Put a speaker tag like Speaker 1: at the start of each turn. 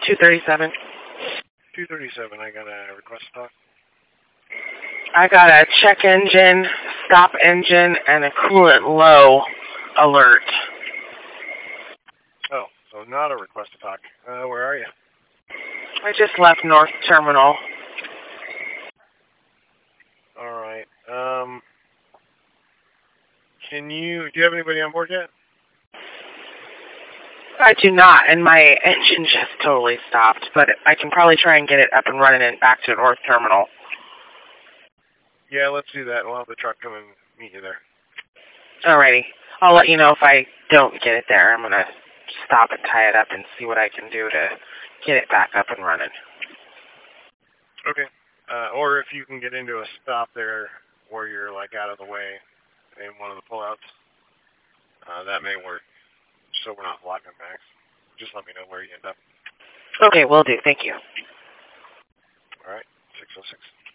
Speaker 1: 237.
Speaker 2: 237, I got a request to talk.
Speaker 1: I got a check engine, stop engine, and a coolant low alert.
Speaker 2: Oh, so not a request to talk. Where are you?
Speaker 1: I just left North Terminal.
Speaker 2: All right. Do you have anybody on board yet?
Speaker 1: I do not, and my engine just totally stopped, but I can probably try and get it up and running and back to North Terminal.
Speaker 2: Yeah, let's do that. We'll have the truck come and meet you there.
Speaker 1: Alrighty. I'll let you know if I don't get it there. I'm going to stop and tie it up and see what I can do to get it back up and running.
Speaker 2: Okay. Or if you can get into a stop there where you're like out of the way in one of the pullouts, that may work. So we're not blocking backs. Just let me know where you end up.
Speaker 1: Okay, will do. Thank you.
Speaker 2: All right. 606.